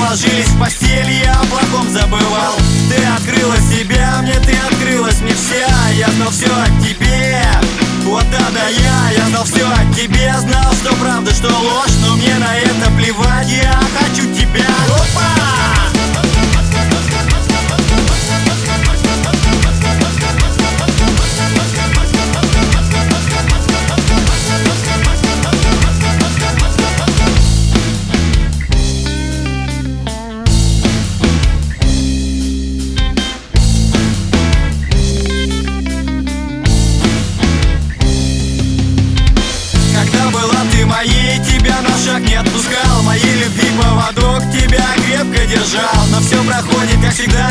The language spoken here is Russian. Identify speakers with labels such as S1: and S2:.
S1: ложились в постели, я о плохом забывал. Ты открыла себя мне, ты открылась мне вся. Я знал все о тебе, вот да, я знал все о тебе. Знал, что правда, что ложь, но мне на это плевать. Я хочу тебя. Опа! Моей тебя на шаг не отпускал, моей любви поводок тебя крепко держал. Но все проходит, как всегда,